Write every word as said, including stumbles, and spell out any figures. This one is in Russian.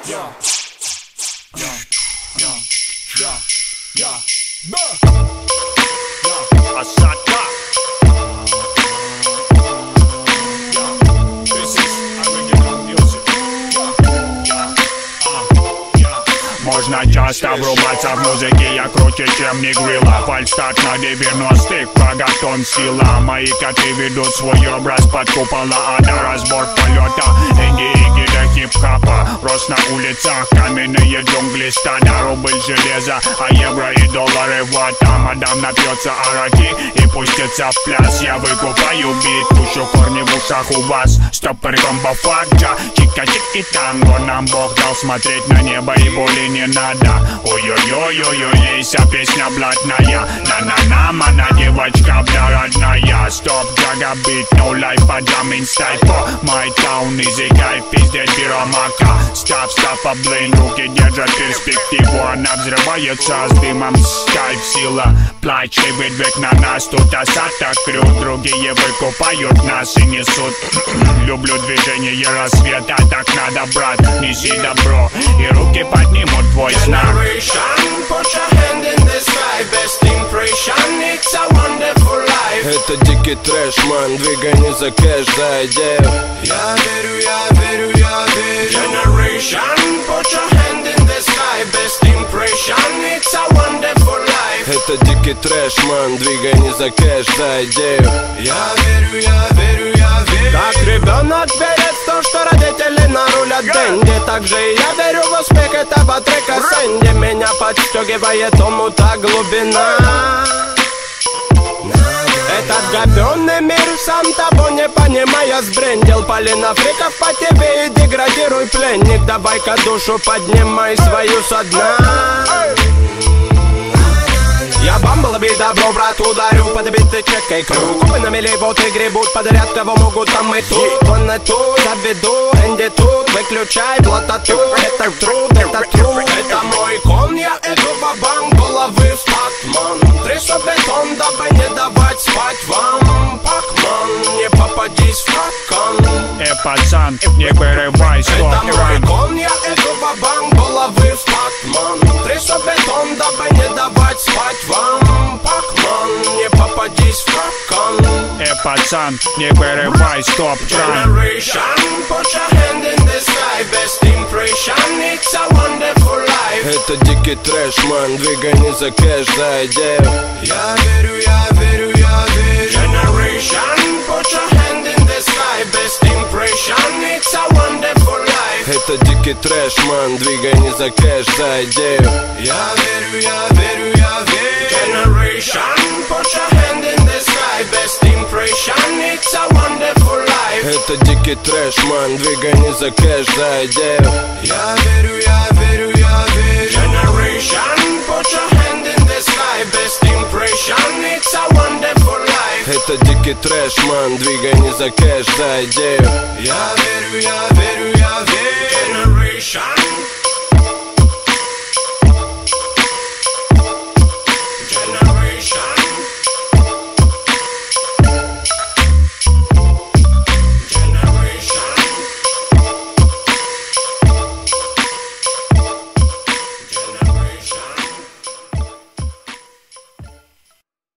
Yeah. Yeah. Yeah. Yeah. Yeah. Yeah. Asaka. Можно часто врубаться в музыке, я круче, чем не грила. Фальстарт на девяностых, прогатон сила. Мои коты ведут свой образ под купола ада. Разбор полета, инди-иги до хип-хопа. Рост на улицах, каменные джунгли, стада. Рубль железа, а евро и доллары вата. Мадам напьется араки и пустится в пляс. Я выкупаю бит, пущу корни в ушах у вас. Стоппер комбо факджа, чика-чики танго. Нам Бог дал смотреть на небо и боли не надо. Ой-ой-ой-ой-ой, вся песня блатная. На-на-на, мана девочка, бля, родная. Стоп, джага, бит, no life, а джамин стайп. My town, easy guy, пиздец, биромака. Став, став, а блин, руки держат перспективу. Она взрывается с дымом, скайп, сила. Плачевый век на нас, тут осадок крю. Другие выкупают нас и несут. Люблю движение рассвета, так надо, брат. Неси добро и руки поднимут твой знак. Generation, put your hand in the sky. Best impression, it's a wonderful life. Это дикий трэш, ман, двигай не за кэш, за идею. Я верю, я верю, я верю. Generation, put your hand in the sky. Best impression, it's a wonderful life. Это дикий трэш, ман, двигай не за кэш, за идею. Я верю, я верю, я верю. Как ребенок верит в то, что родители нарулят деньги, так же и я верю в успех этого трека Сэнди. Меня подстегивает омута глубина. Этот говёный мир, сам того не понимая, сбрендил. Полина фриков по тебе и деградируй, пленник. Давай-ка душу поднимай свою со дна. Я бамблби, добро, брат, ударю под биты, чекай крюк. Купы на мели, вот и гребут, подряд кого могут, там и тут. Вон и тут, заведу, Энди тут, выключай платоту. Это труд, это труд, это мой кон, я иду ва-банк, головы в пакман. Трясу бетон, дабы не давать спать вам. Пакман, не попадись в капкан. Э, пацан, не вырывай, стоп. Это мой кон, я иду ва-банк, головы в пакман. Трясу бетон, дабы не давать спать вам. Пакман, не попадись в капкан. Э, пацан, не вырывай, стоп. Generation, put your hand in the sky. Best impression, it's a wonderful life. Это дикий трэш, ман, двигай не за кэш, за идею. Я верю, я верю, я верю. Generation, put your hand in the sky. Best impression, it's a wonderful life. Это дикий трэш, ман, двигай не за кэш, за идею. Я верю, я верю, я верю. Generation, put your hand in the sky. Best impression, it's a wonderful life. Это дикий трэш, ман, двигай не за кэш, за идею. Я верю, я верю, я верю. Generation, put your hand in the sky. Best impression, it's a wonderful life. Это дикий трэш, ман, двигай не за кэш, за идею. Я верю, я верю, я верю. Generation.